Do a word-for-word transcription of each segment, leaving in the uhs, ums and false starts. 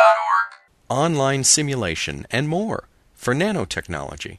online simulation, and more for nanotechnology.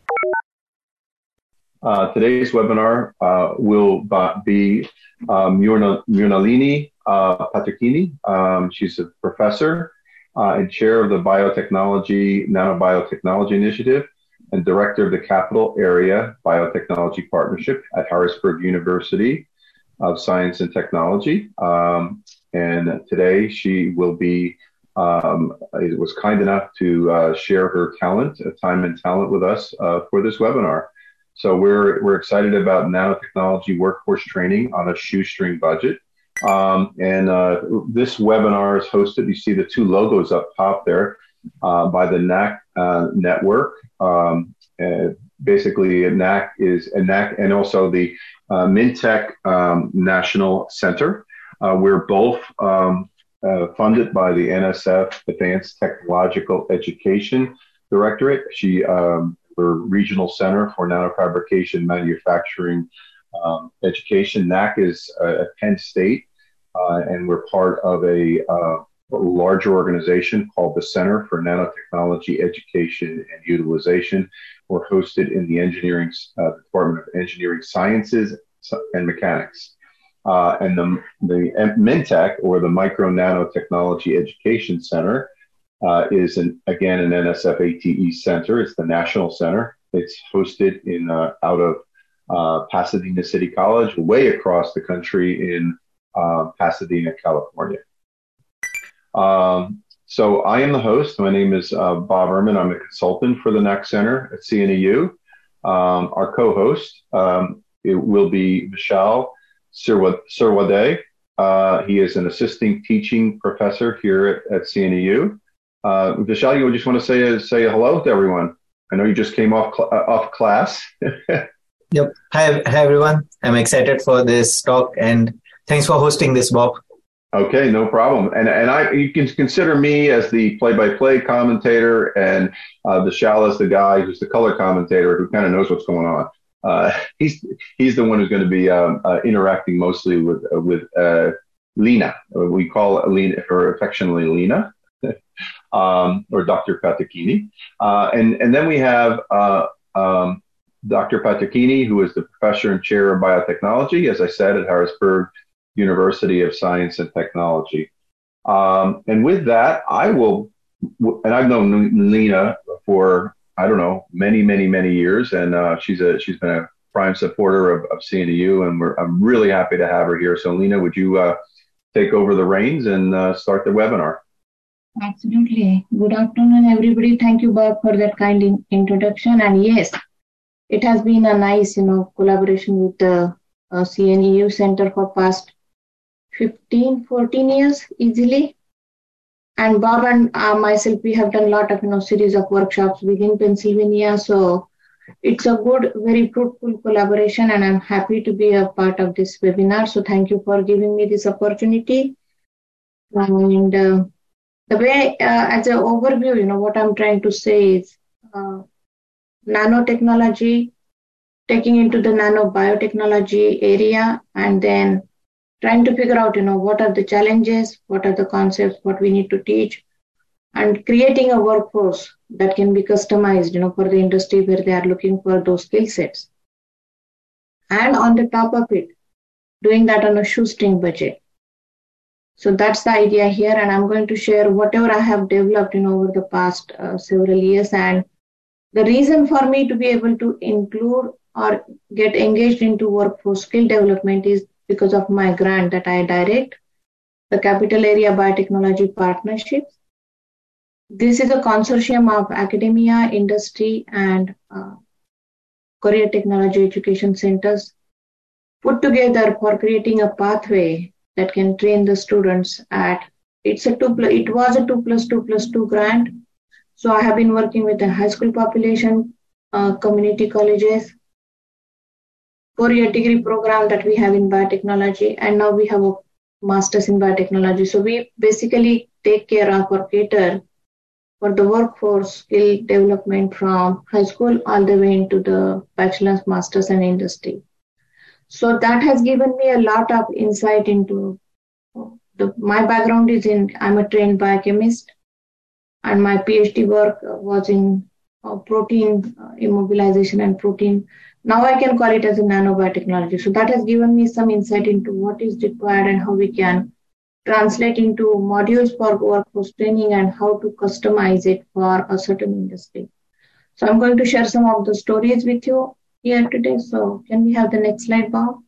Uh, today's webinar uh, will be uh, Mrinalini uh, Patakkini. Um, she's a professor uh, and chair of the Biotechnology, Nanobiotechnology Initiative and director of the Capital Area Biotechnology Partnership at Harrisburg University of Science and Technology. Um, and today she will be Um, it was kind enough to uh, share her talent, uh, time and talent with us uh, for this webinar. So we're we're excited about nanotechnology workforce training on a shoestring budget. Um, and uh, this webinar is hosted, you see the two logos up top there, uh, by the N A C uh, network. Um, uh, basically, N A C is N A C and also the uh, MINTech um, National Center. Uh, we're both um, Uh, funded by the N S F Advanced Technological Education Directorate. She, um, we're Regional Center for Nanofabrication Manufacturing um, Education. N A C is uh, at Penn State, uh, and we're part of a, uh, a larger organization called the Center for Nanotechnology Education and Utilization. We're hosted in the engineering uh, Department of Engineering Sciences and Mechanics. Uh, and the, the MINTech, or the Micro Nanotechnology Education Center, uh, is, an, again, an N S F A T E center. It's the national center. It's hosted in uh, out of uh, Pasadena City College, way across the country in uh, Pasadena, California. Um, so I am the host. My name is uh, Bob Ehrman. I'm a consultant for the N A C Center at C N E U. Um, our co-host um, it will be Vishal Sirwade. Uh, he is an assisting teaching professor here at, at C N E U. Uh, Vishal, you just want to say say hello to everyone. I know you just came off cl- off class. Yep. Hi, hi everyone. I'm excited for this talk, and thanks for hosting this, Bob. Okay, no problem. And and I you can consider me as the play-by-play commentator, and uh, Vishal is the guy who's the color commentator who kind of knows what's going on. Uh, he's he's the one who's going to be um, uh, interacting mostly with uh, with uh, Lena. We call Lena, her affectionately Lena, um, or Doctor Patakkini. Uh, and and then we have uh, um, Doctor Patakkini, who is the professor and chair of biotechnology, as I said, at Harrisburg University of Science and Technology. Um, and with that, I will, and I've known Lena for, I don't know, many, many, many years, and uh, she's a she's been a prime supporter of, of C N E U, and we're I'm really happy to have her here. So, Lena, would you uh, take over the reins and uh, start the webinar? Absolutely. Good afternoon, everybody. Thank you, Bob, for that kind in- introduction. And yes, it has been a nice, you know, collaboration with the uh, C N E U Center for past fifteen, fourteen years easily. And Bob and uh, myself, we have done a lot of, you know, series of workshops within Pennsylvania. So it's a good, very fruitful collaboration, and I'm happy to be a part of this webinar. So thank you for giving me this opportunity. And uh, the way, uh, as an overview, you know, what I'm trying to say is uh, nanotechnology, taking into the nanobiotechnology area, and then trying to figure out, you know, what are the challenges, what are the concepts, what we need to teach, and creating a workforce that can be customized, you know, for the industry where they are looking for those skill sets. And on the top of it, doing that on a shoestring budget. So that's the idea here, and I'm going to share whatever I have developed, you know, over the past uh, several years. And the reason for me to be able to include or get engaged into workforce skill development is because of my grant that I direct, the Capital Area Biotechnology Partnerships. This is a consortium of academia, industry, and uh, career technology education centers put together for creating a pathway that can train the students at, it's a two, it was a two plus two plus two grant. So I have been working with the high school population, uh, community colleges, four-year degree program that we have in biotechnology, and now we have a master's in biotechnology. So we basically take care of or cater for the workforce skill development from high school all the way into the bachelor's, master's, and industry. So that has given me a lot of insight into the, my background is in, I'm a trained biochemist. and my PhD work was in uh, protein uh, immobilization and protein. Now I can call it as a nanobiotechnology. So that has given me some insight into what is required and how we can translate into modules for workforce training and how to customize it for a certain industry. So I'm going to share some of the stories with you here today. So can we have the next slide, Bob?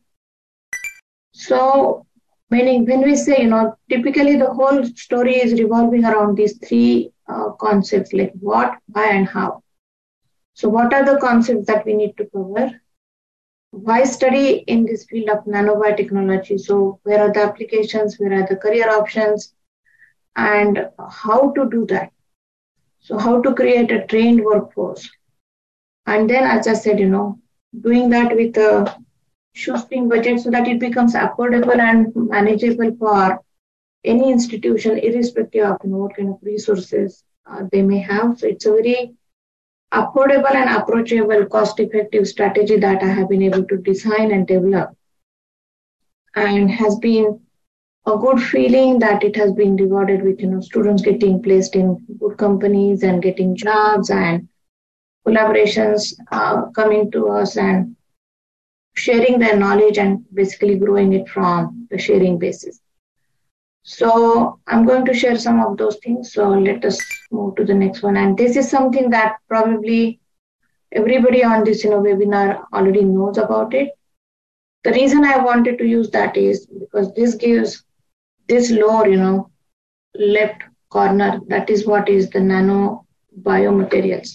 So meaning when we say, you know, typically the whole story is revolving around these three uh, concepts, like what, why, and how. So what are the concepts that we need to cover? Why study in this field of nanobiotechnology? So where are the applications? Where are the career options? And how to do that? So how to create a trained workforce? And then, as I said, you know, doing that with a shoestring budget so that it becomes affordable and manageable for any institution, irrespective of, you know, what kind of resources uh, they may have. So it's a very affordable and approachable, cost-effective strategy that I have been able to design and develop, and has been a good feeling that it has been rewarded with, you know, students getting placed in good companies and getting jobs, and collaborations uh, coming to us and sharing their knowledge and basically growing it from the sharing basis. So I'm going to share some of those things. So let us move to the next one. And this is something that probably everybody on this, you know, webinar already knows about it. The reason I wanted to use that is because this gives this lower, you know, left corner, that is what is the nano biomaterials.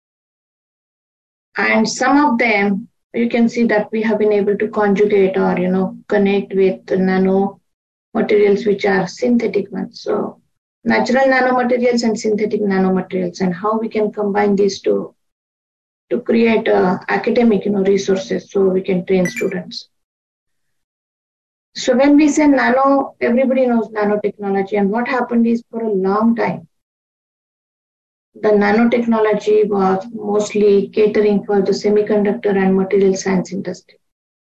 And some of them, you can see that we have been able to conjugate or, you know, connect with the nano materials which are synthetic ones. So natural nanomaterials and synthetic nanomaterials, and how we can combine these two to create uh, academic, you know, resources so we can train students. So when we say nano, everybody knows nanotechnology, and what happened is for a long time, the nanotechnology was mostly catering for the semiconductor and material science industry.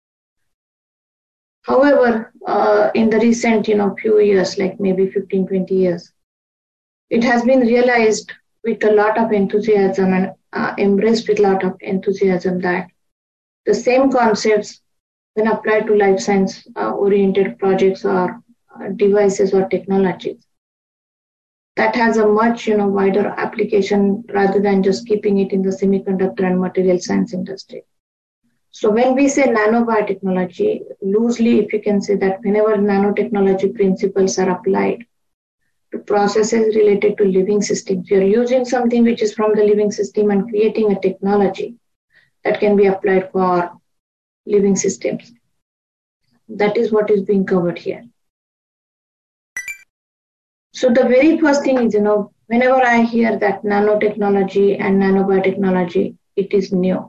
However, uh, in the recent, you know, few years, like maybe fifteen, twenty years, it has been realized with a lot of enthusiasm and uh, embraced with a lot of enthusiasm that the same concepts, when applied to life science uh, oriented projects or uh, devices or technologies, that has a much, you know, wider application rather than just keeping it in the semiconductor and material science industry. So when we say nanobiotechnology, loosely, if you can say that whenever nanotechnology principles are applied to processes related to living systems, you're using something which is from the living system and creating a technology that can be applied for living systems. That is what is being covered here. So the very first thing is, you know, whenever I hear that nanotechnology and nanobiotechnology, it is new.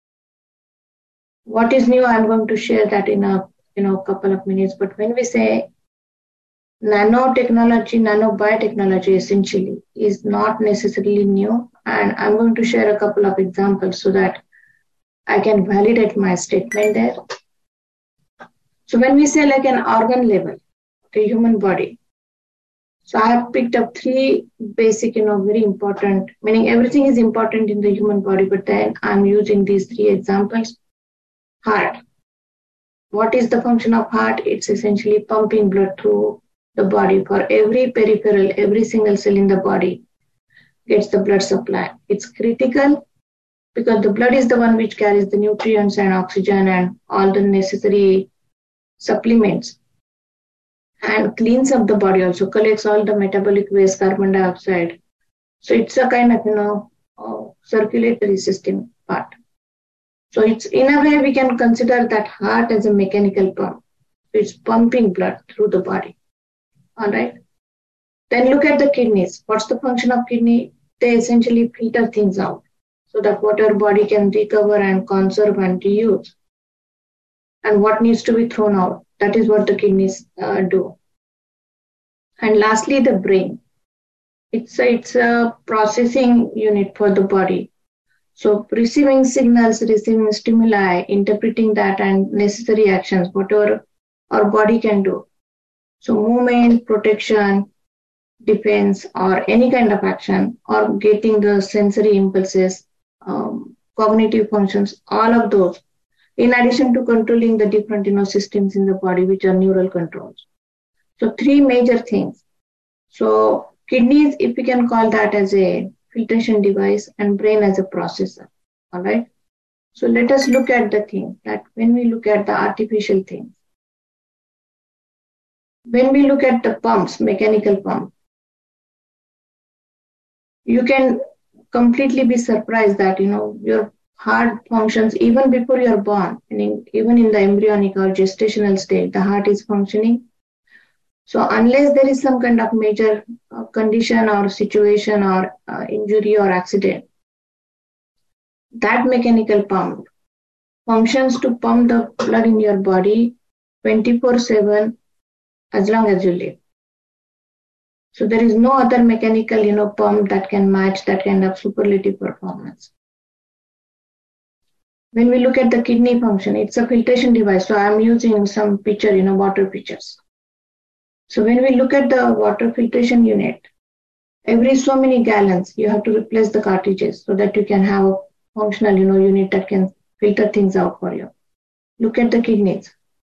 What is new? I'm going to share that in a, you know, couple of minutes. But when we say nanotechnology, nanobiotechnology essentially is not necessarily new. And I'm going to share a couple of examples so that I can validate my statement there. So when we say like an organ level, the human body, so I have picked up three basic, you know, very important, meaning everything is important in the human body, but then I'm using these three examples. Heart. What is the function of heart? It's essentially pumping blood through the body. For every peripheral, every single cell in the body gets the blood supply. It's critical because the blood is the one which carries the nutrients and oxygen and all the necessary supplements, and cleans up the body, also collects all the metabolic waste, carbon dioxide. So it's a kind of, you know, uh, circulatory system part. So it's, in a way, we can consider that heart as a mechanical pump. It's pumping blood through the body. All right. Then look at the kidneys. What's the function of kidney? They essentially filter things out so that what our body can recover and conserve and reuse. And what needs to be thrown out, that is what the kidneys uh, do. And lastly, the brain. It's a, it's a processing unit for the body. So receiving signals, receiving stimuli, interpreting that, and necessary actions, whatever our body can do. So movement, protection, defense, or any kind of action, or getting the sensory impulses, um, cognitive functions, all of those, in addition to controlling the different you know, systems in the body, which are neural controls. So three major things. So kidneys, if we can call that as a filtration device, and brain as a processor. All right. So let us look at the thing that when we look at the artificial things, when we look at the pumps, mechanical pump, you can completely be surprised that, you know, your heart functions even before you're born, meaning even in the embryonic or gestational state, the heart is functioning. So unless there is some kind of major uh, condition or situation or uh, injury or accident, that mechanical pump functions to pump the blood in your body twenty-four seven as long as you live. So there is no other mechanical, you know, pump that can match that kind of superlative performance. When we look at the kidney function, it's a filtration device. So I'm using some picture, you know, water pictures. So when we look at the water filtration unit, every so many gallons, you have to replace the cartridges so that you can have a functional, you know, unit that can filter things out for you. Look at the kidneys.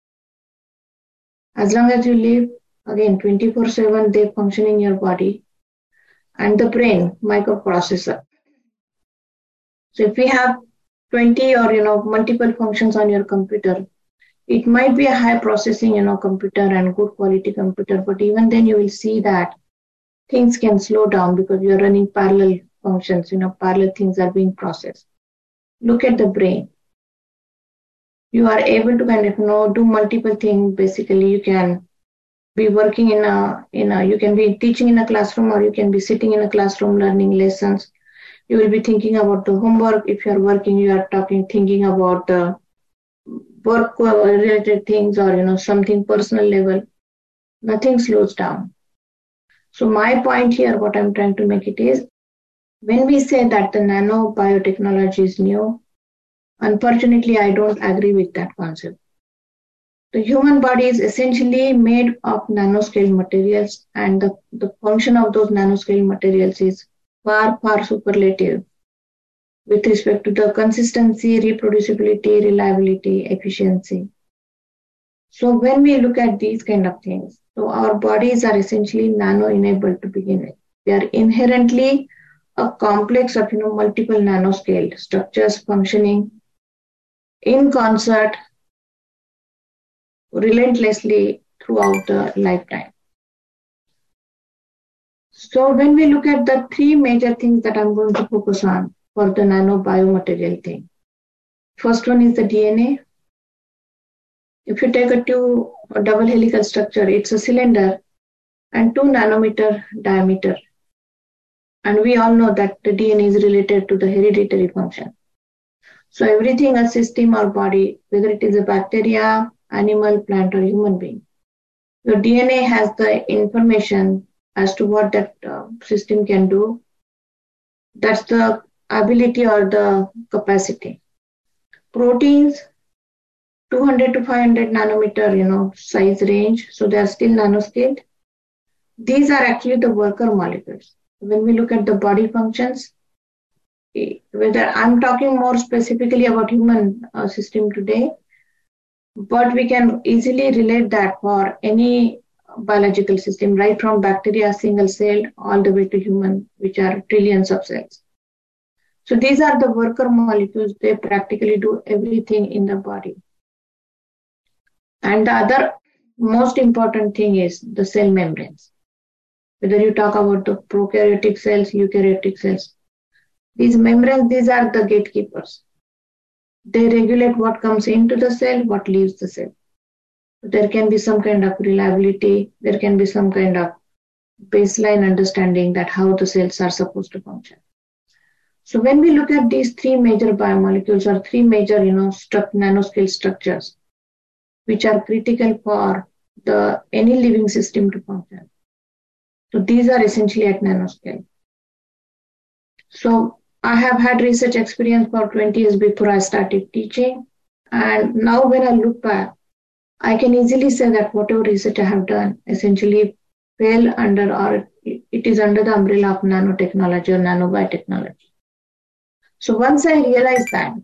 As long as you live, again, twenty-four seven, they function in your body. And the brain, microprocessor. So if we have twenty or, you know, multiple functions on your computer, it might be a high processing, you know, computer and good quality computer, but even then you will see that things can slow down because you're running parallel functions, you know, parallel things are being processed. Look at the brain. You are able to kind of, you know, do multiple things. Basically, you can be working in a, in a, you can be teaching in a classroom, or you can be sitting in a classroom learning lessons. You will be thinking about the homework. If you are working, you are talking, thinking about the work related things, or, you know, something personal level. Nothing slows down. So my point here, what I'm trying to make it is, when we say that the nano biotechnology is new, unfortunately, I don't agree with that concept. The human body is essentially made of nanoscale materials, and the, the function of those nanoscale materials is far, far superlative with respect to the consistency, reproducibility, reliability, efficiency. So when we look at these kind of things, so our bodies are essentially nano-enabled to begin with. They are inherently a complex of, you know, multiple nanoscale structures functioning in concert relentlessly throughout the lifetime. So when we look at the three major things that I'm going to focus on for the nano biomaterial thing, first one is the D N A. If you take a two a double helical structure, it's a cylinder and two nanometer diameter. And we all know that the D N A is related to the hereditary function. So everything, a system or body, whether it is a bacteria, animal, plant, or human being, your D N A has the information as to what that uh, system can do. That's the ability or the capacity. Proteins, two hundred to five hundred nanometer, you know, size range. So they are still nanoscaled. These are actually the worker molecules. When we look at the body functions, whether I'm talking more specifically about human uh, system today, but we can easily relate that for any biological system, right from bacteria, single celled, all the way to human, which are trillions of cells. So these are the worker molecules. They practically do everything in the body. And the other most important thing is the cell membranes. Whether you talk about the prokaryotic cells, eukaryotic cells, these membranes, these are the gatekeepers. They regulate what comes into the cell, what leaves the cell. There can be some kind of reliability. There can be some kind of baseline understanding that how the cells are supposed to function. So when we look at these three major biomolecules or three major, you know, stru- nanoscale structures, which are critical for the any living system to function. So these are essentially at nanoscale. So I have had research experience for twenty years before I started teaching. And now when I look back, I can easily say that whatever research I have done essentially fell under, or it is under the umbrella of nanotechnology or nanobiotechnology. So once I realized that,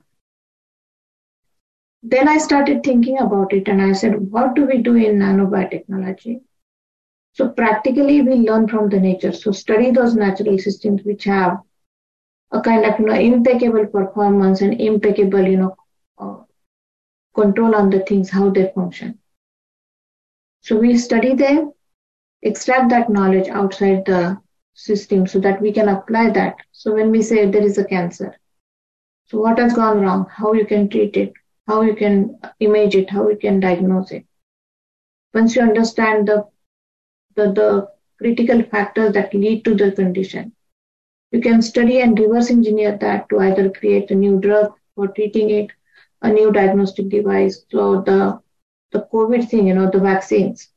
then I started thinking about it and I said, what do we do in nanobiotechnology? So practically we learn from the nature. So study those natural systems which have a kind of, you know, impeccable performance and impeccable, you know, uh, control on the things, how they function. So we study them, extract that knowledge outside the system so that we can apply that. So when we say there is a cancer, so what has gone wrong, how you can treat it, how you can image it, how you can diagnose it. Once you understand the, the, the critical factors that lead to the condition, you can study and reverse engineer that to either create a new drug for treating it, a new diagnostic device. So the, the COVID thing, you know, the vaccines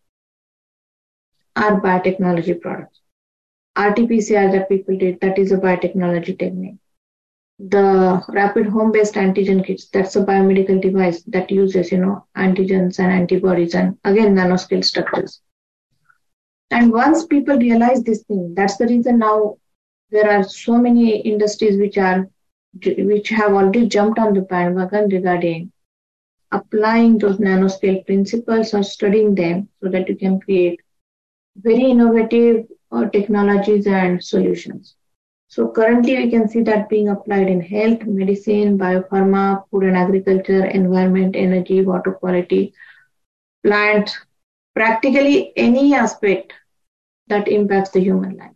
are biotechnology products. R T P C R that people did, that is a biotechnology technique. The rapid home-based antigen kits, that's a biomedical device that uses, you know, antigens and antibodies and again, nanoscale structures. And once people realize this thing, that's the reason now there are so many industries which are, which have already jumped on the bandwagon regarding applying those nanoscale principles or studying them so that you can create very innovative uh, technologies and solutions. So currently we can see that being applied in health, medicine, biopharma, food and agriculture, environment, energy, water quality, plant, practically any aspect that impacts the human life.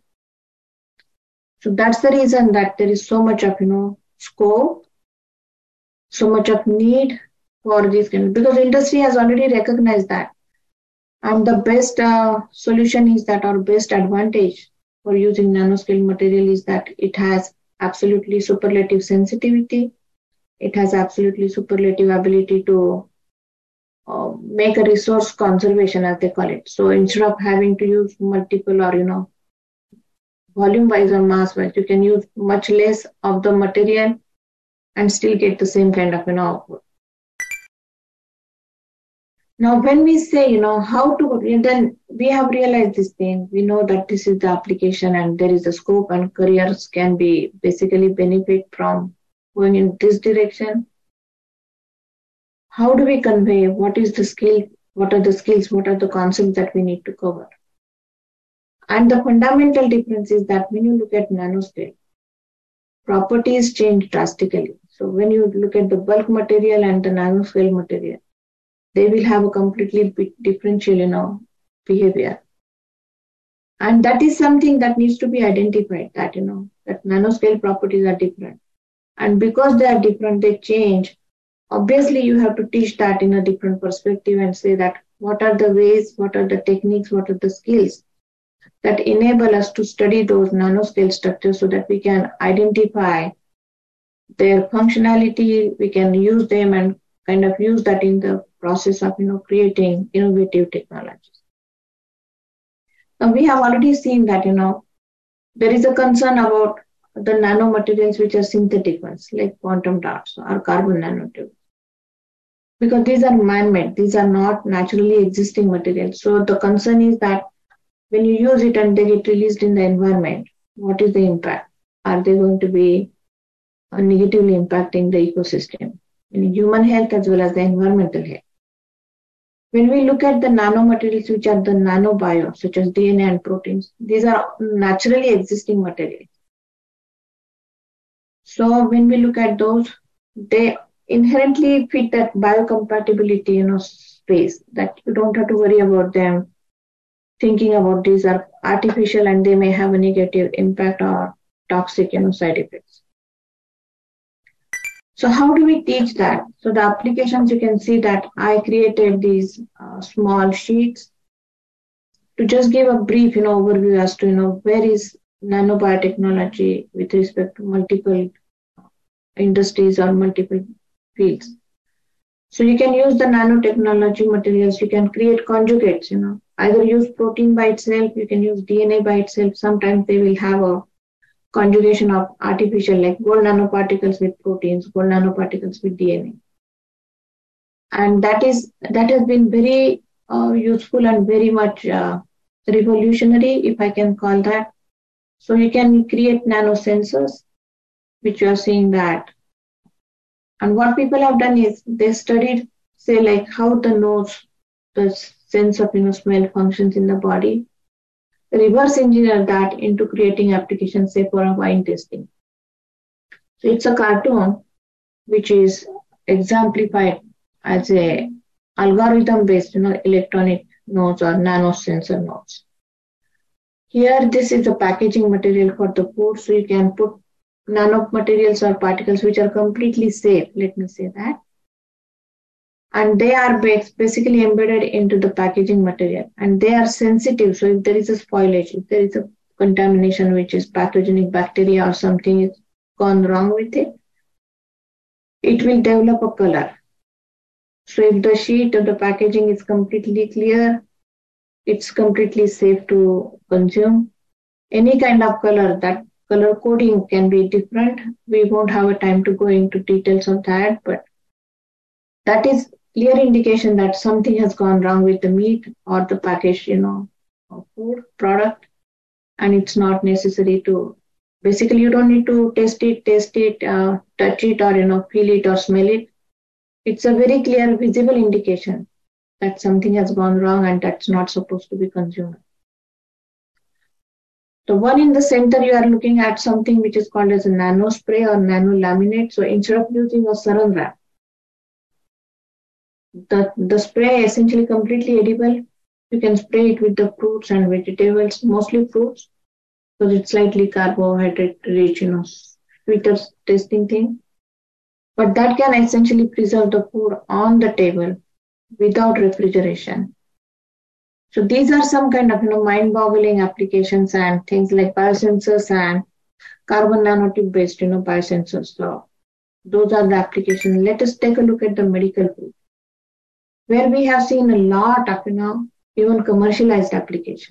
So that's the reason that there is so much of, you know, scope, so much of need for these kind of, because industry has already recognized that. And the best uh, solution is that, our best advantage for using nanoscale material is that it has absolutely superlative sensitivity. It has absolutely superlative ability to uh, make a resource conservation, as they call it. So instead of having to use multiple or, you know, volume-wise or mass-wise, you can use much less of the material and still get the same kind of, you know, output. Now, when we say, you know, how to, then we have realized this thing. We know that this is the application and there is a scope and careers can be basically benefit from going in this direction. How do we convey? What is the skill? What are the skills? What are the concepts that we need to cover? And the fundamental difference is that when you look at nanoscale, properties change drastically. So when you look at the bulk material and the nanoscale material, they will have a completely differential, you know, behavior. And that is something that needs to be identified, that, you know, that nanoscale properties are different. And because they are different, they change. Obviously, you have to teach that in a different perspective and say that what are the ways, what are the techniques, what are the skills that enable us to study those nanoscale structures so that we can identify their functionality, we can use them and kind of use that in the process of, you know, creating innovative technologies. Now, we have already seen that, you know, there is a concern about the nanomaterials which are synthetic ones, like quantum dots or carbon nanotubes. Because these are man-made, these are not naturally existing materials. So the concern is that when you use it and they get released in the environment, what is the impact? Are they going to be uh, negatively impacting the ecosystem in human health as well as the environmental health? When we look at the nanomaterials, which are the nanobio, such as D N A and proteins, these are naturally existing materials. So when we look at those, they inherently fit that biocompatibility, you know, space, that you don't have to worry about them thinking about these are artificial and they may have a negative impact or toxic, you know, side effects. So how do we teach that? So the applications, you can see that I created these uh, small sheets to just give a brief, you know, overview as to, you know, where is nanobiotechnology with respect to multiple industries or multiple fields. So you can use the nanotechnology materials, you can create conjugates, you know, either use protein by itself, you can use D N A by itself. Sometimes they will have a conjugation of artificial, like gold nanoparticles with proteins, gold nanoparticles with D N A. And that is that has been very uh, useful and very much uh, revolutionary, if I can call that. So you can create nanosensors, which you are seeing that. And what people have done is they studied, say, like how the nose, the sense of you know smell functions in the body, reverse engineer that into creating applications, say, for a wine tasting. So it's a cartoon which is exemplified as a algorithm-based, you know, electronic nodes or nanosensor nodes. Here, this is the packaging material for the food, so you can put nanomaterials or particles which are completely safe, let me say that. And they are basically embedded into the packaging material, and they are sensitive. So if there is a spoilage, if there is a contamination which is pathogenic bacteria or something is gone wrong with it, it will develop a color. So if the sheet of the packaging is completely clear, it's completely safe to consume. Any kind of color, that color coding can be different. We won't have a time to go into details of that, but that is clear indication that something has gone wrong with the meat or the packaged, you know, food product, and it's not necessary to. Basically, you don't need to taste it, taste it, uh, touch it, or you know, feel it or smell it. It's a very clear, visible indication that something has gone wrong and that's not supposed to be consumed. The one in the center, you are looking at something which is called as a nano spray or nano laminate. So instead of using a saran wrap, the, the spray is essentially completely edible. You can spray it with the fruits and vegetables, mostly fruits, because it's slightly carbohydrate rich, you know, sweeter tasting thing. But that can essentially preserve the food on the table without refrigeration. So these are some kind of, you know, mind-boggling applications and things like biosensors and carbon nanotube based, you know, biosensors. So those are the applications. Let us take a look at the medical field, where we have seen a lot of, you know, even commercialized application.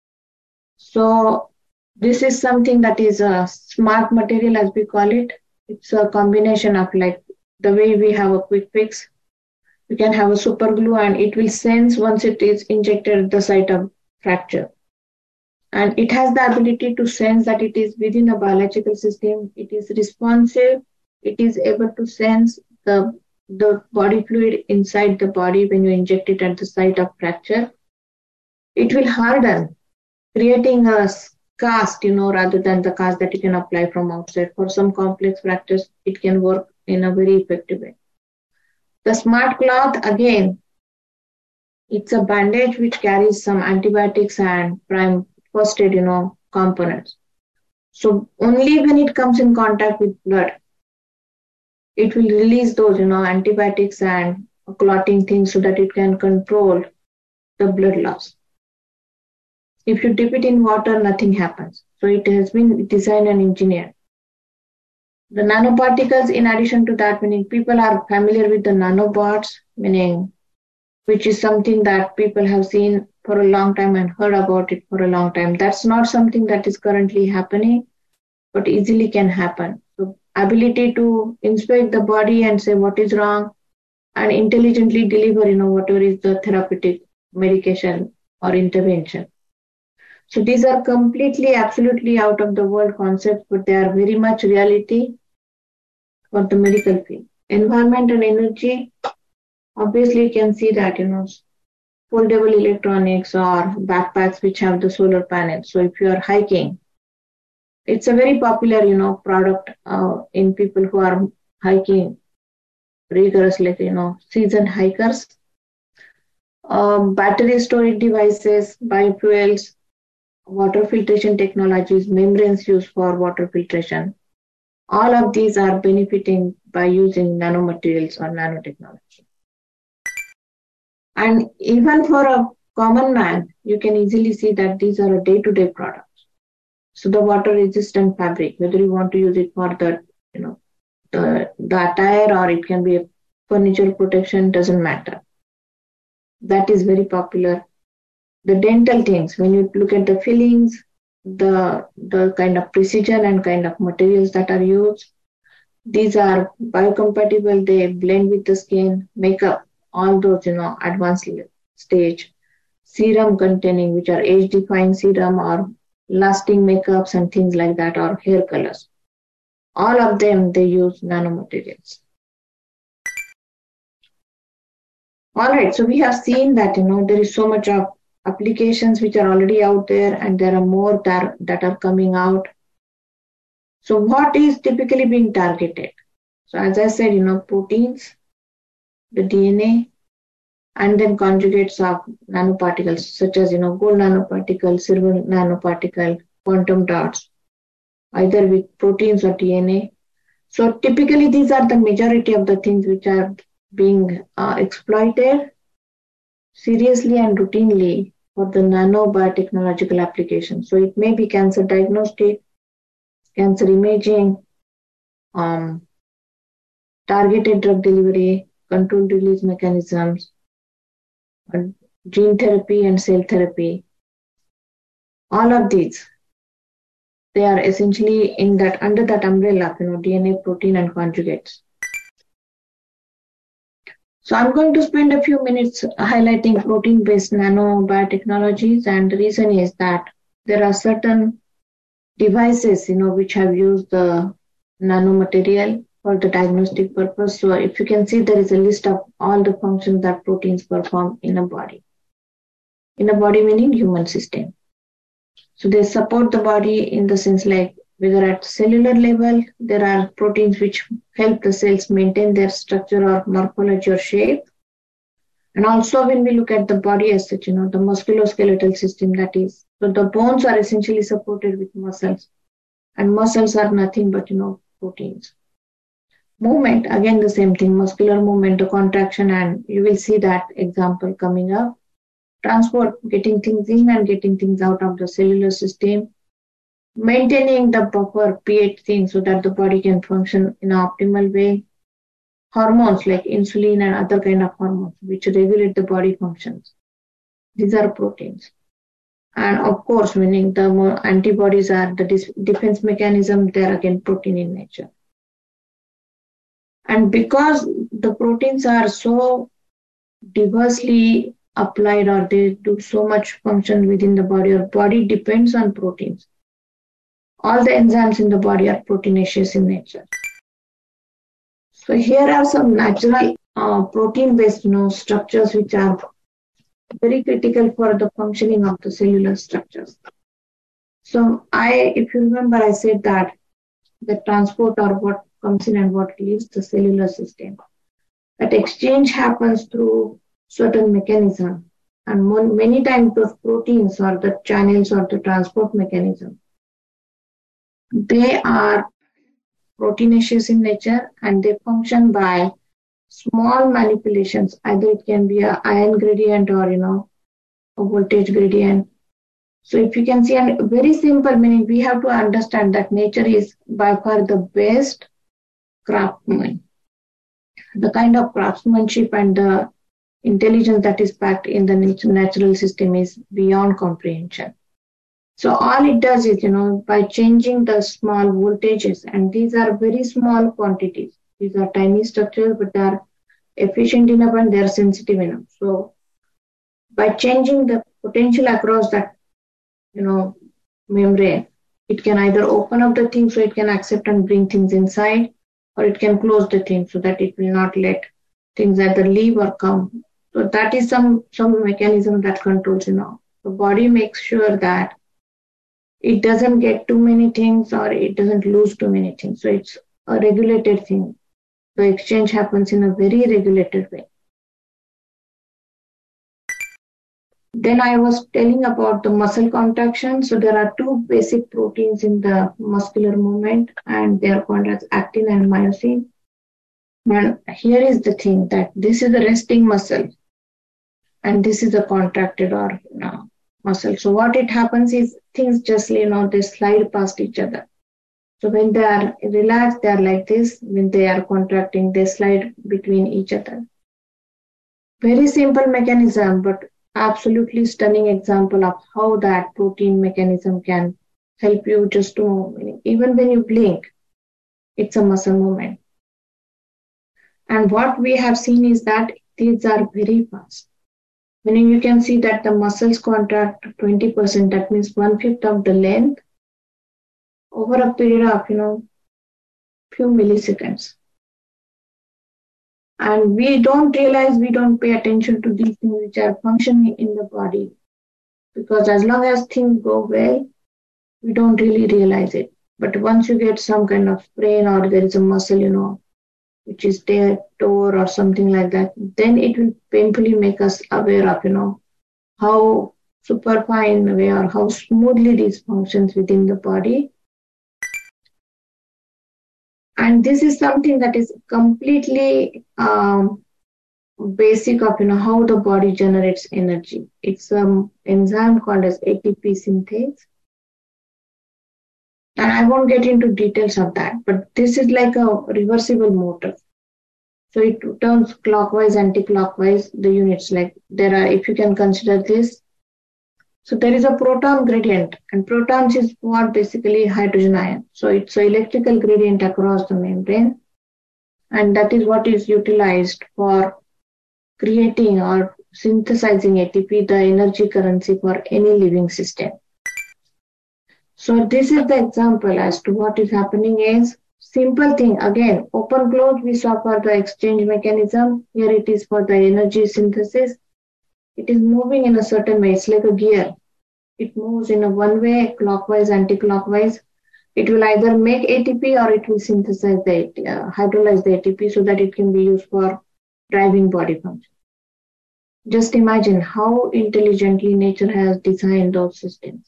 So this is something that is a smart material, as we call it. It's a combination of like the way we have a quick fix. You can have a super glue and it will sense once it is injected at the site of fracture. And it has the ability to sense that it is within a biological system. It is responsive. It is able to sense the, the body fluid inside the body when you inject it at the site of fracture. It will harden, creating a cast, you know, rather than the cast that you can apply from outside. For some complex fractures, it can work in a very effective way. The smart cloth, again, it's a bandage which carries some antibiotics and prime first aid, you know, components. So only when it comes in contact with blood, it will release those, you know, antibiotics and clotting things so that it can control the blood loss. If you dip it in water, nothing happens. So it has been designed and engineered. The nanoparticles, in addition to that, meaning people are familiar with the nanobots, meaning which is something that people have seen for a long time and heard about it for a long time. That's not something that is currently happening, but easily can happen. So ability to inspect the body and say what is wrong and intelligently deliver, you know, whatever is the therapeutic medication or intervention. So these are completely, absolutely out of the world concepts, but they are very much reality for the medical field. Environment and energy, obviously you can see that, you know, foldable electronics or backpacks which have the solar panels. So if you are hiking, it's a very popular, you know, product uh, in people who are hiking rigorously, you know, seasoned hikers. Um, battery storage devices, biofuels, water filtration technologies, membranes used for water filtration. All of these are benefiting by using nanomaterials or nanotechnology. And even for a common man, you can easily see that these are a day-to-day products. So the water-resistant fabric, whether you want to use it for the, you know, the, the attire or it can be a furniture protection, doesn't matter. That is very popular. The dental things, when you look at the fillings, the the kind of precision and kind of materials that are used, these are biocompatible, they blend with the skin, makeup, all those, you know, advanced stage. serum containing, which are age-defying serum or lasting makeups and things like that, or hair colors. All of them, they use nanomaterials. All right, so we have seen that, you know, there is so much of applications which are already out there, and there are more that, that are coming out. So what is typically being targeted? So as I said, you know, proteins, the D N A, and then conjugates of nanoparticles, such as, you know, gold nanoparticle, silver nanoparticle, quantum dots, either with proteins or D N A. So typically these are the majority of the things which are being uh, exploited seriously and routinely for the nanobiotechnological application. So it may be cancer diagnostic, cancer imaging, um, targeted drug delivery, controlled release mechanisms, gene therapy and cell therapy. All of these, they are essentially in that under that umbrella, you know, D N A, protein, and conjugates. So I'm going to spend a few minutes highlighting protein-based nanobiotechnologies, and the reason is that there are certain devices, you know, which have used the nanomaterial for the diagnostic purpose. So if you can see, there is a list of all the functions that proteins perform in a body. In a body meaning human system. So they support the body in the sense like whether at cellular level, there are proteins which help the cells maintain their structure or morphology or shape. And also when we look at the body as such, you know, the musculoskeletal system, that is, so the bones are essentially supported with muscles, and muscles are nothing but, you know, proteins. Movement, again the same thing, muscular movement, the contraction, and you will see that example coming up. Transport, getting things in and getting things out of the cellular system. Maintaining the proper pH thing so that the body can function in an optimal way. Hormones like insulin and other kind of hormones which regulate the body functions. These are proteins. And of course, meaning the more antibodies are the defense mechanism, they are again protein in nature. And because the proteins are so diversely applied, or they do so much function within the body, or body depends on proteins. All the enzymes in the body are proteinaceous in nature. So here are some natural uh, protein-based, you know, structures which are very critical for the functioning of the cellular structures. So I, if you remember, I said that the transport or what comes in and what leaves the cellular system, that exchange happens through certain mechanism, and mon- many times those proteins or the channels or the transport mechanism, they are proteinaceous in nature, and they function by small manipulations. Either it can be an ion gradient or, you know, a voltage gradient. So if you can see, and very simple, meaning we have to understand that nature is by far the best craftsman. The kind of craftsmanship and the intelligence that is packed in the natural system is beyond comprehension. So all it does is, you know, by changing the small voltages, and these are very small quantities. These are tiny structures, but they are efficient enough and they are sensitive enough. So by changing the potential across that, you know, membrane, it can either open up the thing so it can accept and bring things inside, or it can close the thing so that it will not let things either leave or come. So that is some, some mechanism that controls, you know, the body makes sure that it doesn't get too many things or it doesn't lose too many things. So it's a regulated thing. The exchange happens in a very regulated way. Then I was telling about the muscle contraction. So there are two basic proteins in the muscular movement, and they are called as actin and myosin. And here is the thing, that this is the resting muscle, and this is a contracted or, you know, muscle. So what it happens is things just, you know, they slide past each other. So when they are relaxed, they are like this. When they are contracting, they slide between each other. Very simple mechanism, but absolutely stunning example of how that protein mechanism can help you just to move. Even when you blink, it's a muscle movement. And what we have seen is that these are very fast. Meaning you can see that the muscles contract twenty percent, that means one-fifth of the length over a period of, you know, few milliseconds. And we don't realize, we don't pay attention to these things which are functioning in the body. Because as long as things go well, we don't really realize it. But once you get some kind of sprain or there is a muscle, you know, which is there, tore or something like that, then it will painfully make us aware of, you know, how superfine way or how smoothly these functions within the body. And this is something that is completely um, basic of, you know, how the body generates energy. It's an enzyme called as A T P synthase. And I won't get into details of that, but this is like a reversible motor. So it turns clockwise, anti-clockwise, the units. Like there are, if you can consider this. So there is a proton gradient, and protons is what basically hydrogen ion. So it's an electrical gradient across the membrane. And that is what is utilized for creating or synthesizing A T P, the energy currency for any living system. So this is the example as to what is happening is simple thing. Again, open close we saw for the exchange mechanism. Here it is for the energy synthesis. It is moving in a certain way. It's like a gear. It moves in a one way, clockwise, anti-clockwise. It will either make A T P or it will synthesize the uh, hydrolyze the A T P so that it can be used for driving body function. Just imagine how intelligently nature has designed those systems.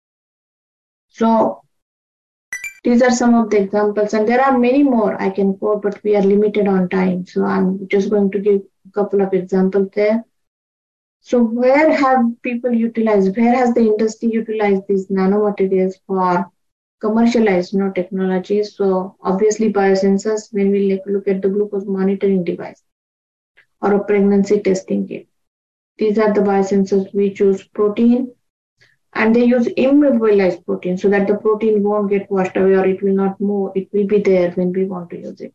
So these are some of the examples, and there are many more I can quote, but we are limited on time. So I'm just going to give a couple of examples there. So where have people utilized, where has the industry utilized these nanomaterials for commercialized, you know, technologies? So obviously biosensors, when we look at the glucose monitoring device or a pregnancy testing kit. These are the biosensors. We choose protein, and they use immobilized protein so that the protein won't get washed away or it will not move. It will be there when we want to use it.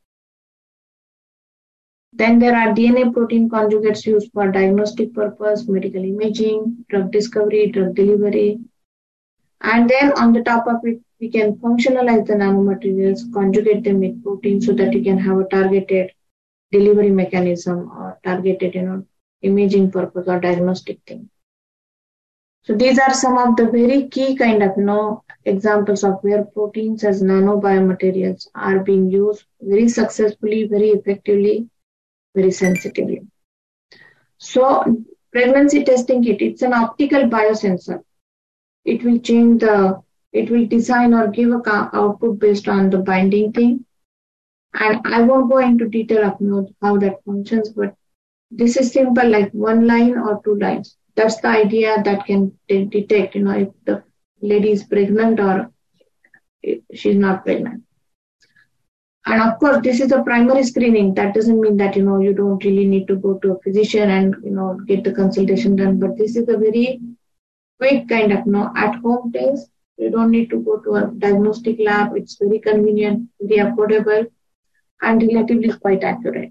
Then there are D N A protein conjugates used for diagnostic purpose, medical imaging, drug discovery, drug delivery. And then on the top of it, we can functionalize the nanomaterials, conjugate them with protein so that you can have a targeted delivery mechanism or targeted, you know, imaging purpose or diagnostic thing. So these are some of the very key kind of, you know, examples of where proteins as nanobiomaterials are being used very successfully, very effectively, very sensitively. So pregnancy testing kit, it's an optical biosensor. It will change the, it will design or give a output based on the binding thing. And I won't go into detail of, you know, how that functions, but this is simple, like one line or two lines. That's the idea that can de- detect, you know, if the lady is pregnant or she's not pregnant. And of course, this is a primary screening. That doesn't mean that, you know, you don't really need to go to a physician and, you know, get the consultation done. But this is a very quick kind of, you know, at-home test. You don't need to go to a diagnostic lab. It's very convenient, very affordable, and relatively quite accurate.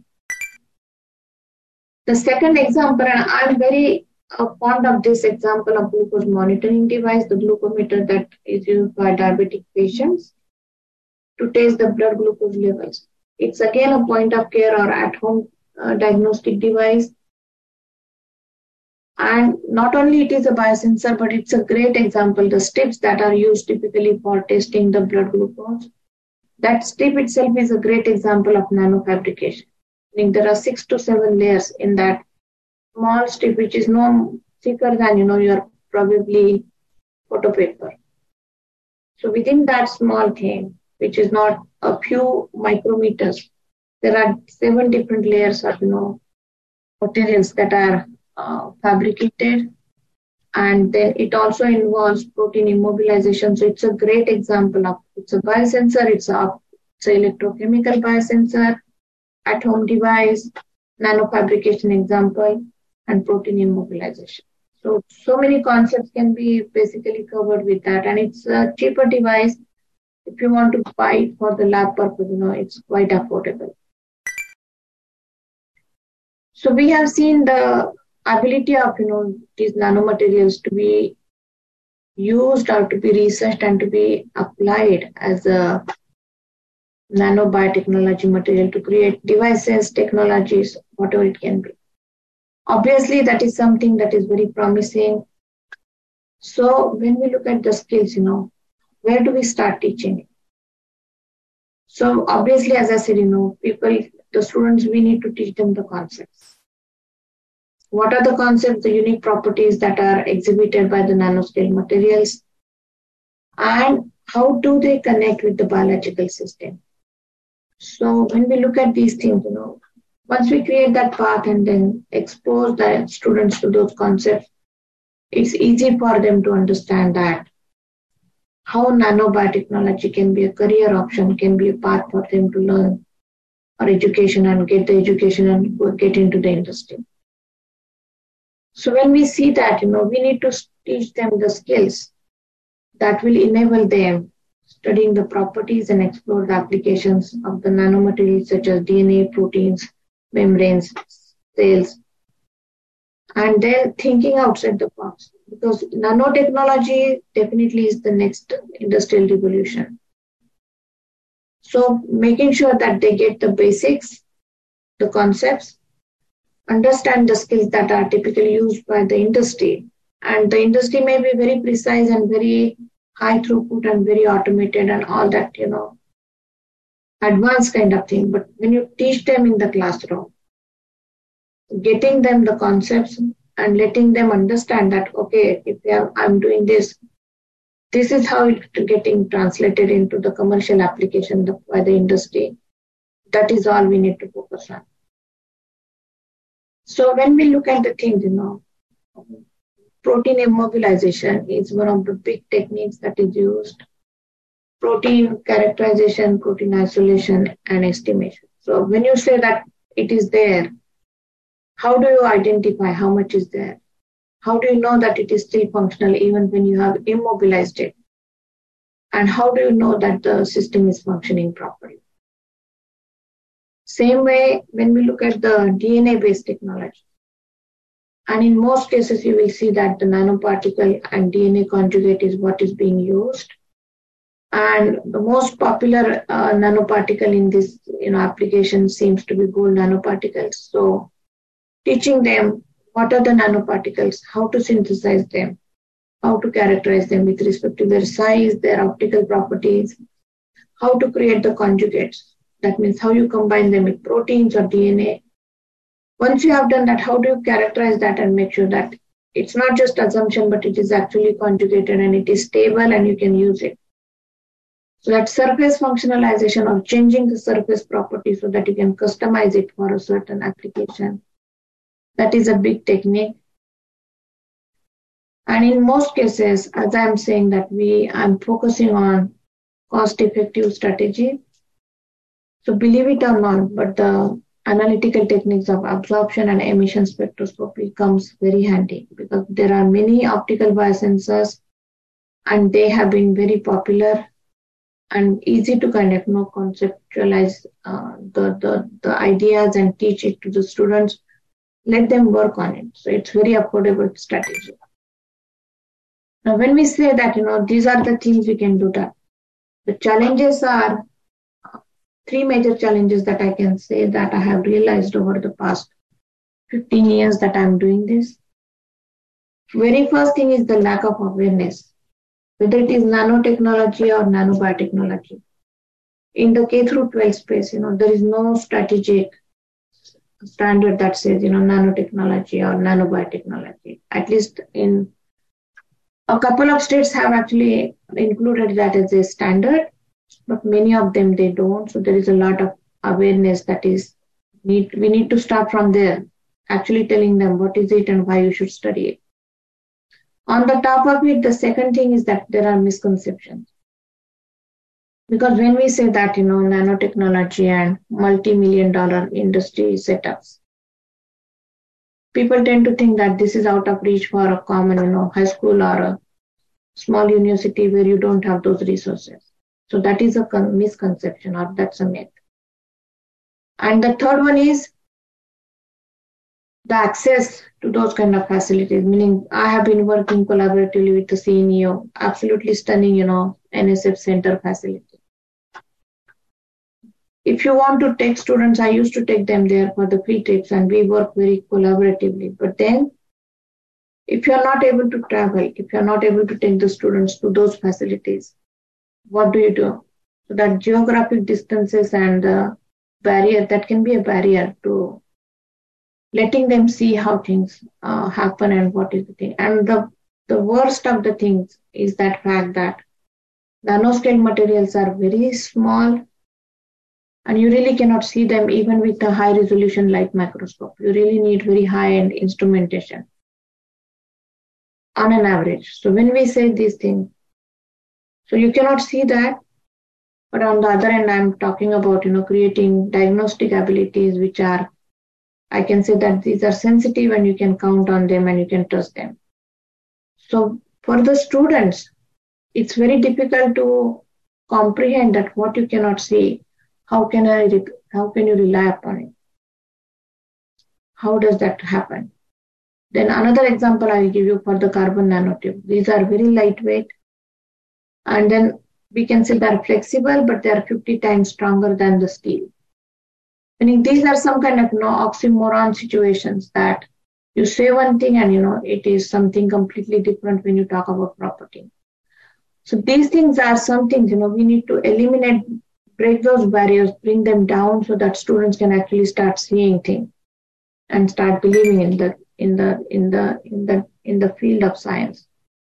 The second example, and I'm very uh, fond of this example of glucose monitoring device, the glucometer that is used by diabetic patients to test the blood glucose levels. It's again a point of care or at-home uh, diagnostic device. And not only it is a biosensor, but it's a great example, the strips that are used typically for testing the blood glucose. That strip itself is a great example of nanofabrication. I think there are six to seven layers in that small strip, which is no thicker than, you know, your probably photo paper. So within that small thing, which is not a few micrometers, there are seven different layers of, you know, materials that are uh, fabricated. And then it also involves protein immobilization. So it's a great example of, it's a biosensor, it's a it's an electrochemical biosensor, at-home device, nanofabrication example, and protein immobilization. So, so many concepts can be basically covered with that. And it's a cheaper device. If you want to buy it for the lab purpose, you know, it's quite affordable. So we have seen the ability of, you know, these nanomaterials to be used or to be researched and to be applied as a nanobiotechnology material to create devices, technologies, whatever it can be. Obviously, that is something that is very promising. So when we look at the skills, you know, where do we start teaching it? So obviously, as I said, you know, people, the students, we need to teach them the concepts. What are the concepts, the unique properties that are exhibited by the nanoscale materials? And how do they connect with the biological system? So when we look at these things, you know, once we create that path and then expose the students to those concepts, it's easy for them to understand that how nanobiotechnology can be a career option, can be a path for them to learn or education and get the education and get into the industry. So when we see that, you know, we need to teach them the skills that will enable them studying the properties and explore the applications of the nanomaterials such as D N A, proteins, membranes, cells, and then thinking outside the box, because nanotechnology definitely is the next industrial revolution. So making sure that they get the basics, the concepts, understand the skills that are typically used by the industry. And the industry may be very precise and very high throughput and very automated and all that, you know, advanced kind of thing. But when you teach them in the classroom, getting them the concepts and letting them understand that, okay, if are, I'm doing this, this is how it's getting translated into the commercial application by the industry. That is all we need to focus on. So when we look at the things, you know, protein immobilization is one of the big techniques that is used. Protein characterization, protein isolation, and estimation. So when you say that it is there, how do you identify how much is there? How do you know that it is still functional even when you have immobilized it? And how do you know that the system is functioning properly? Same way, when we look at the D N A-based technology, and in most cases, you will see that the nanoparticle and D N A conjugate is what is being used. And the most popular uh, nanoparticle in this, you know, application seems to be gold nanoparticles. So teaching them what are the nanoparticles, how to synthesize them, how to characterize them with respect to their size, their optical properties, how to create the conjugates. That means how you combine them with proteins or D N A. Once you have done that, how do you characterize that and make sure that it's not just assumption, but it is actually conjugated and it is stable and you can use it. So that surface functionalization or changing the surface property so that you can customize it for a certain application. That is a big technique. And in most cases, as I'm saying that we, I'm focusing on cost-effective strategy. So believe it or not, but the analytical techniques of absorption and emission spectroscopy comes very handy because there are many optical biosensors and they have been very popular and easy to kind of, you know, conceptualize uh, the, the, the ideas and teach it to the students. Let them work on it. So it's very affordable strategy. Now, when we say that, you know, these are the things we can do that, the challenges are three major challenges that I can say that I have realized over the past fifteen years that I'm doing this. Very first thing is the lack of awareness, whether it is nanotechnology or nanobiotechnology. In the K through twelve space, you know, there is no strategic standard that says, you know, nanotechnology or nanobiotechnology. At least in a couple of states have actually included that as a standard, but many of them, they don't. So there is a lot of awareness that is need. We need to start from there, actually telling them what is it and why you should study it. On the top of it, the second thing is that there are misconceptions. Because when we say that, you know, nanotechnology and multi-million dollar industry setups, people tend to think that this is out of reach for a common, you know, high school or a small university where you don't have those resources. So that is a con- misconception or that's a myth. And the third one is the access to those kind of facilities, meaning I have been working collaboratively with the C N E O, absolutely stunning, you know, N S F center facility. If you want to take students, I used to take them there for the free trips and we work very collaboratively. But then if you're not able to travel, if you're not able to take the students to those facilities, what do you do? So that geographic distances and the barrier, that can be a barrier to letting them see how things uh, happen and what is the thing. And the, the worst of the things is that fact that nanoscale materials are very small and you really cannot see them even with a high resolution light microscope. You really need very high-end instrumentation on an average. So when we say these things, so you cannot see that, but on the other end, I'm talking about, you know, creating diagnostic abilities, which are, I can say that these are sensitive and you can count on them and you can trust them. So for the students, it's very difficult to comprehend that what you cannot see, how can I, how can you rely upon it? How does that happen? Then another example I will give you for the carbon nanotube. These are very lightweight, and then we can say they're flexible, but they're fifty times stronger than the steel. Meaning these are some kind of, you know, oxymoron situations that you say one thing and, you know, it is something completely different when you talk about property. So these things are some things, you know, we need to eliminate, break those barriers, bring them down so that students can actually start seeing things and start believing in the in the in the in the in the field of science.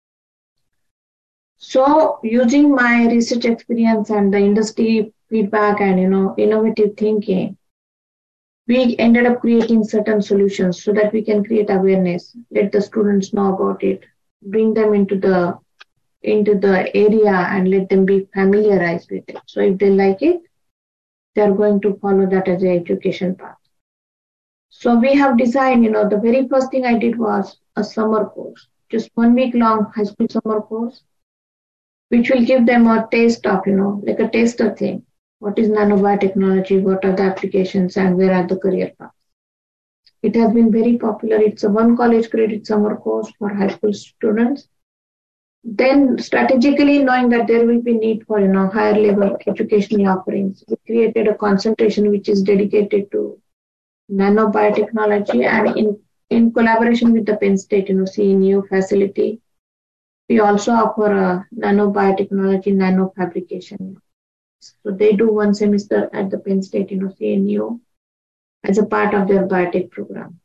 So using my research experience and the industry feedback and, you know, innovative thinking, we ended up creating certain solutions so that we can create awareness, let the students know about it, bring them into the into the area and let them be familiarized with it. So if they like it, they're going to follow that as an education path. So we have designed, you know, the very first thing I did was a summer course, just one week long high school summer course, which will give them a taste of, you know, like a taster thing. What is nanobiotechnology? What are the applications and where are the career paths? It has been very popular. It's a one college credit summer course for high school students. Then strategically knowing that there will be need for, you know, higher level educational offerings, we created a concentration which is dedicated to nanobiotechnology, and in, in collaboration with the Penn State, you know, C N E U facility, we also offer a nanobiotechnology nanofabrication. So they do one semester at the Penn State, you know, C N E U as a part of their biotech program.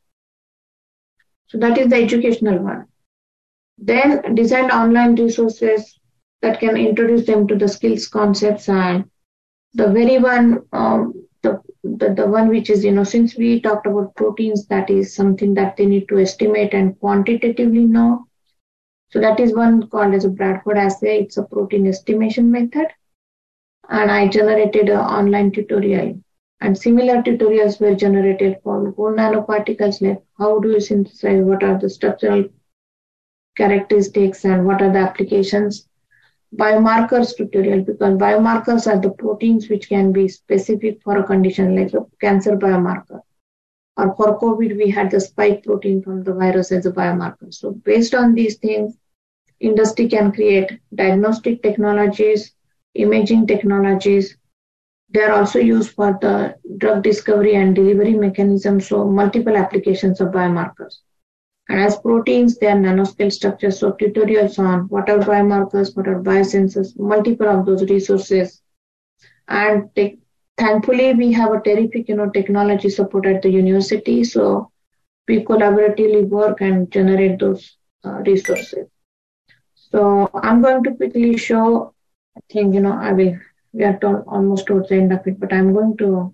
So that is the educational one. Then designed online resources that can introduce them to the skills concepts, and the very one, um, the, the the one which is, you know, since we talked about proteins, that is something that they need to estimate and quantitatively know. So that is one called as a Bradford assay. It's a protein estimation method. And I generated an online tutorial. And similar tutorials were generated for whole nanoparticles, like how do you synthesize, what are the structural characteristics and what are the applications. Biomarkers tutorial, because biomarkers are the proteins which can be specific for a condition like a cancer biomarker. Or for COVID, we had the spike protein from the virus as a biomarker. So based on these things, industry can create diagnostic technologies, imaging technologies. They are also used for the drug discovery and delivery mechanism, so multiple applications of biomarkers. And as proteins, they are nanoscale structures, so tutorials on what are biomarkers, what are biosensors, multiple of those resources. And te- thankfully, we have a terrific, you know, technology support at the university, so we collaboratively work and generate those uh, resources. So I'm going to quickly show, I think, you know, I will, we are to, almost towards the end of it, but I'm going to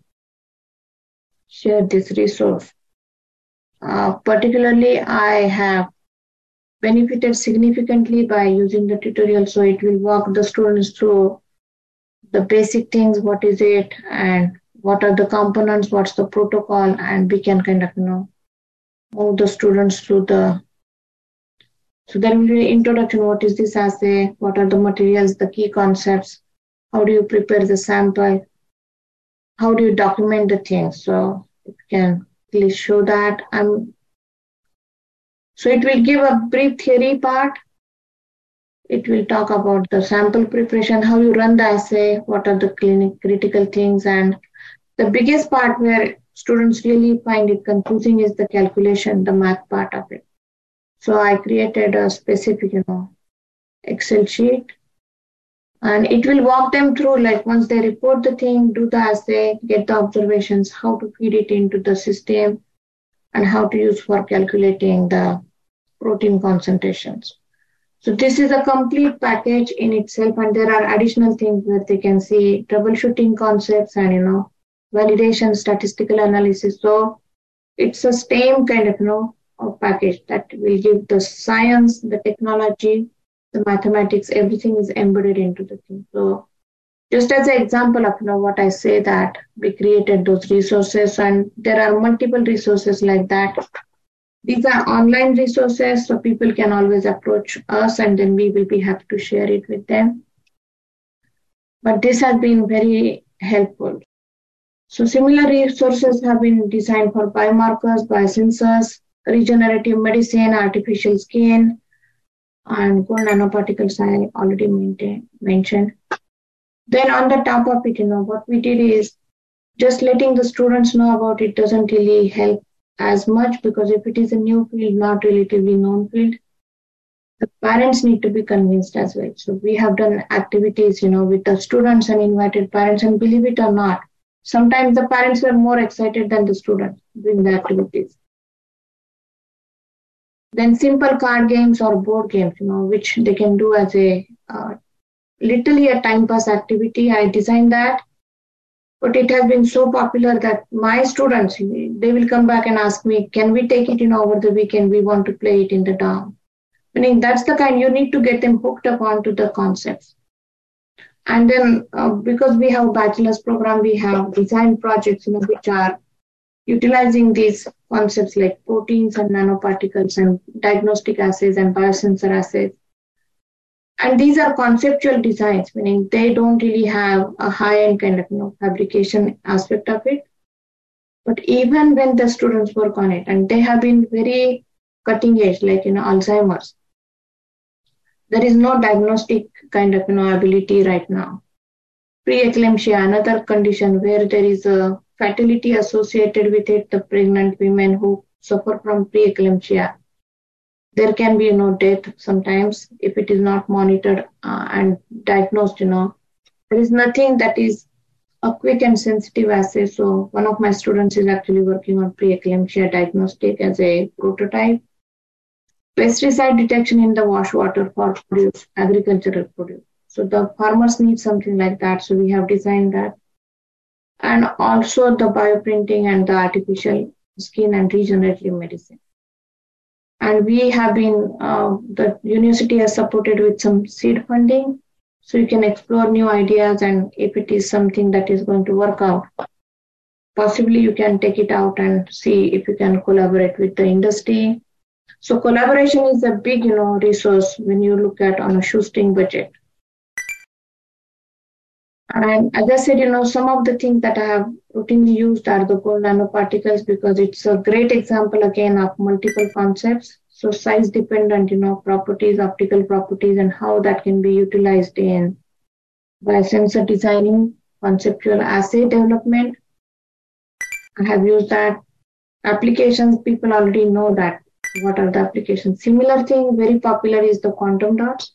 share this resource. Uh, particularly, I have benefited significantly by using the tutorial, so it will walk the students through the basic things, what is it, and what are the components, what's the protocol, and we can kind of, you know, move the students through the, so there will be an introduction, what is this assay, what are the materials, the key concepts, how do you prepare the sample, how do you document the things. So you can please show that. I'm So it will give a brief theory part. It will talk about the sample preparation, how you run the assay, what are the clinic critical things, and the biggest part where students really find it confusing is the calculation, the math part of it. So I created a specific, you know, Excel sheet, and it will walk them through, like once they report the thing, do the assay, get the observations, how to feed it into the system, and how to use for calculating the protein concentrations. So this is a complete package in itself, and there are additional things where they can see troubleshooting concepts and, you know, validation, statistical analysis. So it's a STEM kind of, you know, of package that will give the science, the technology, the mathematics, everything is embedded into the thing. So just as an example of, you know, what I say, that we created those resources, and there are multiple resources like that. These are online resources, so people can always approach us and then we will be happy to share it with them. But this has been very helpful. So similar resources have been designed for biomarkers, biosensors, regenerative medicine, artificial skin, and gold nanoparticles I already maintain, mentioned. Then on the top of it, you know, what we did is just letting the students know about it doesn't really help as much, because if it is a new field, not relatively known field, the parents need to be convinced as well. So we have done activities, you know, with the students and invited parents, and believe it or not, sometimes the parents were more excited than the students doing the activities. Then simple card games or board games, you know, which they can do as a uh, literally a time pass activity. I designed that, but it has been so popular that my students, they will come back and ask me, can we take it, you know, over the weekend? We want to play it in the dorm. Meaning that's the kind, you need to get them hooked up onto the concepts. And then uh, because we have a bachelor's program, we have design projects, you know, which are utilizing these concepts like proteins and nanoparticles and diagnostic assays and biosensor assays. And these are conceptual designs, meaning they don't really have a high-end kind of, you know, fabrication aspect of it. But even when the students work on it, and they have been very cutting edge, like, you know, Alzheimer's, there is no diagnostic kind of, you know, ability right now. Preeclampsia, another condition where there is a fatality associated with it, the pregnant women who suffer from preeclampsia. There can be, you know, death sometimes if it is not monitored uh, and diagnosed, you know. There is nothing that is a quick and sensitive assay. So one of my students is actually working on preeclampsia diagnostic as a prototype. Pesticide detection in the wash water for produce, agricultural produce. So the farmers need something like that. So we have designed that. And also the bioprinting and the artificial skin and regenerative medicine. And we have been, uh, the university has supported with some seed funding. So you can explore new ideas, and if it is something that is going to work out, possibly you can take it out and see if you can collaborate with the industry. So collaboration is a big, you know, resource when you look at on a shoestring budget. And as I said, you know, some of the things that I have routinely used are the gold nanoparticles, because it's a great example again of multiple concepts. So size dependent, you know, properties, optical properties, and how that can be utilized in biosensor designing, conceptual assay development. I have used that. Applications, people already know that. What are the applications? Similar thing, very popular is the quantum dots.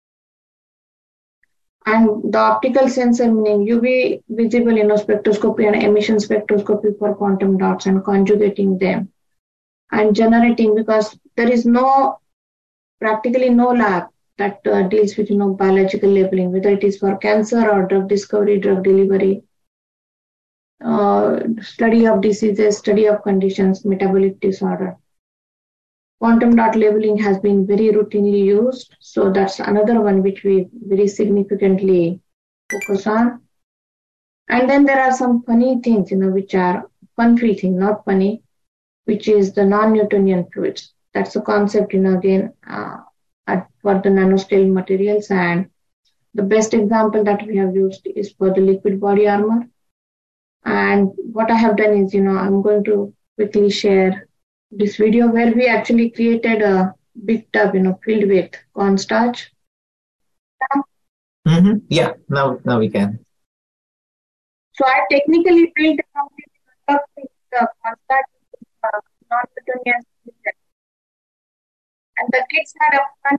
And the optical sensor, meaning U V visible, you know, spectroscopy and emission spectroscopy for quantum dots and conjugating them and generating, because there is no, practically no lab that uh, deals with, you know, biological labeling, whether it is for cancer or drug discovery, drug delivery, uh, study of diseases, study of conditions, metabolic disorder. Quantum dot labeling has been very routinely used. So that's another one which we very significantly focus on. And then there are some funny things, you know, which are fun-free things, not funny, which is the non-Newtonian fluids. That's a concept, you know, again, uh, at, for the nanoscale materials. And the best example that we have used is for the liquid body armor. And what I have done is, you know, I'm going to quickly share this video where we actually created a big tub, you know, filled with cornstarch. Mm-hmm. Yeah, now now we can. So I technically built a complete tub with the cornstarch uh, non-Newtonian solution. And the kids had a fun.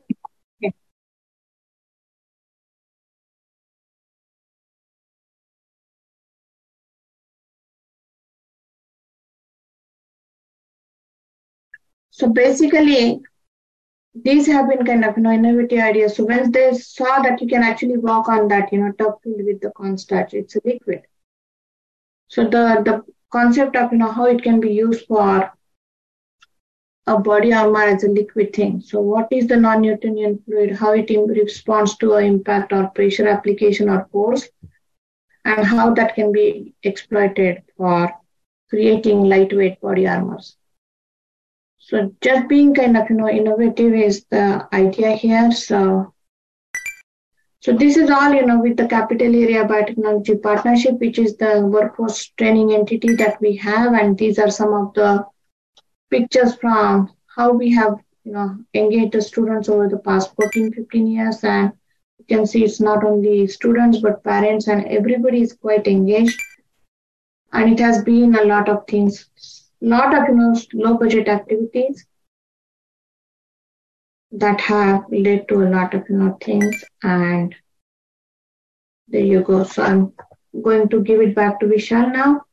So basically, these have been kind of, you know, innovative ideas. So when they saw that you can actually walk on that, you know, tub filled with the cornstarch, it's a liquid. So the, the concept of, you know, how it can be used for a body armor as a liquid thing. So what is the non-Newtonian fluid, how it responds to an impact or pressure application or force, and how that can be exploited for creating lightweight body armors. So just being kind of, you know, innovative is the idea here. So, so this is all, you know, with the Capital Area Biotechnology Partnership, which is the workforce training entity that we have. And these are some of the pictures from how we have, you know, engaged the students over the past fourteen, fifteen years. And you can see it's not only students, but parents, and everybody is quite engaged. And it has been a lot of things. Lot of, you know, low budget activities that have led to a lot of, you know, things. And there you go. So I'm going to give it back to Vishal now.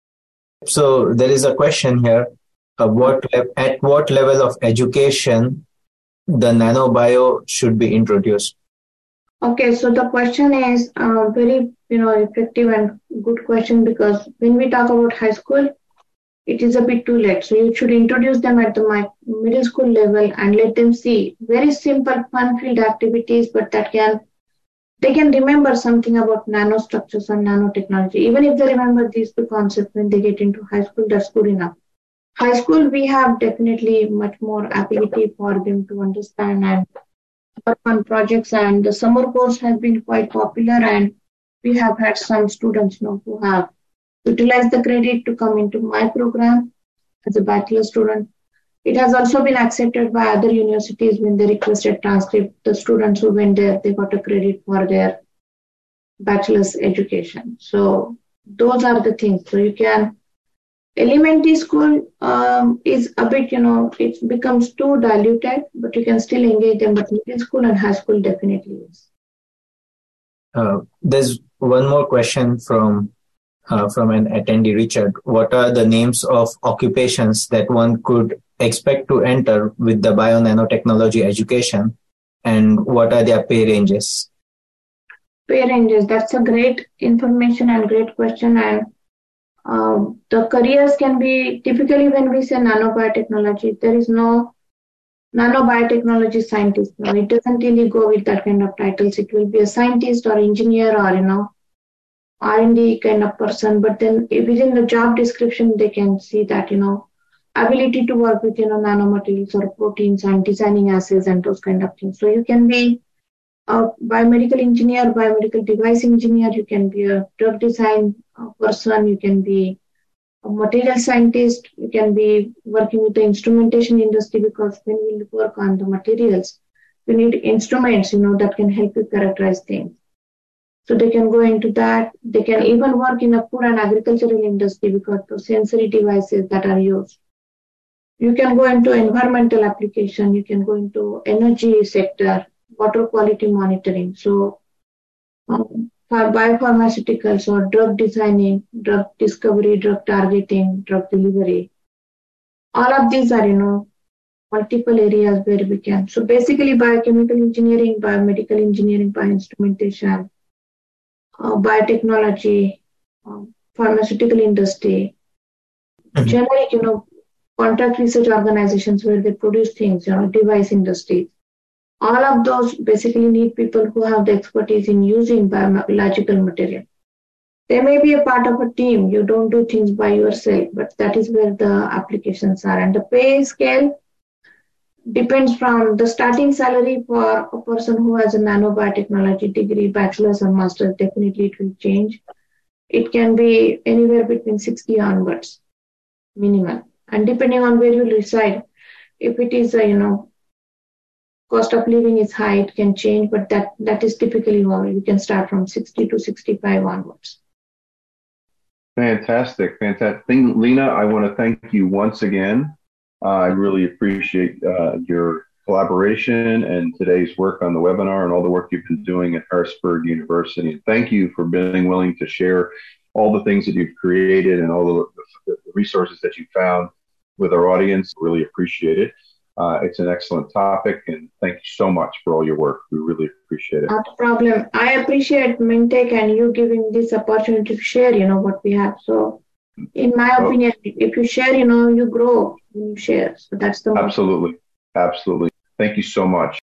So there is a question here. Uh, what le- at what level of education the nanobio should be introduced? Okay, so the question is uh, very, you know, effective and good question, because when we talk about high school, it is a bit too late. So you should introduce them at the middle school level and let them see very simple, fun-filled activities, but that can, they can remember something about nanostructures and nanotechnology. Even if they remember these two concepts when they get into high school, that's good enough. High school, we have definitely much more ability for them to understand and work on projects. And the summer course has been quite popular, and we have had some students, you know, who have utilize the credit to come into my program as a bachelor student. It has also been accepted by other universities when they requested transcript. The students who went there, they got a credit for their bachelor's education. So those are the things. So you can, elementary school um, is a bit, you know, it becomes too diluted, but you can still engage them. But middle school and high school definitely is. Uh, there's one more question from Uh, from an attendee, Richard. What are the names of occupations that one could expect to enter with the bio-nanotechnology education, and what are their pay ranges? Pay ranges, that's a great information and great question. And uh, the careers can be, typically when we say nanobiotechnology, there is no nanobiotechnology scientist. No, it doesn't really go with that kind of titles. It will be a scientist or engineer or, you know, R and D kind of person, but then within the job description, they can see that, you know, ability to work with, you know, nanomaterials or proteins and designing assays and those kind of things. So you can be a biomedical engineer, biomedical device engineer, you can be a drug design person, you can be a material scientist, you can be working with the instrumentation industry, because when we work on the materials, we need instruments, you know, that can help you characterize things. So they can go into that. They can even work in a food and agricultural industry because of sensory devices that are used. You can go into environmental application. You can go into energy sector, water quality monitoring. So um, for biopharmaceuticals or drug designing, drug discovery, drug targeting, drug delivery, all of these are, you know, multiple areas where we can. So basically biochemical engineering, biomedical engineering, bioinstrumentation, Uh, biotechnology, uh, pharmaceutical industry, mm-hmm. generic, you know, contract research organizations where they produce things, you know, device industries. All of those basically need people who have the expertise in using biological material. They may be a part of a team. You don't do things by yourself, but that is where the applications are. And the pay scale depends from the starting salary for a person who has a nanobiotechnology degree, bachelor's or master's. Definitely it will change. It can be anywhere between sixty onwards, minimum. And depending on where you reside, if it is, uh, you know, cost of living is high, it can change, but that, that is typically how you can start from sixty to sixty-five onwards. Fantastic, fantastic. Lena, I want to thank you once again. Uh, I really appreciate uh, your collaboration and today's work on the webinar and all the work you've been doing at Harrisburg University. And thank you for being willing to share all the things that you've created and all the, the resources that you found with our audience. Really appreciate it. Uh, it's an excellent topic, and thank you so much for all your work. We really appreciate it. Not a problem. I appreciate Mintech and you giving this opportunity to share, you know, what we have. So, in my Oh. opinion, if you share, you know, you grow when you share. So that's the most. Absolutely. Absolutely. Thank you so much.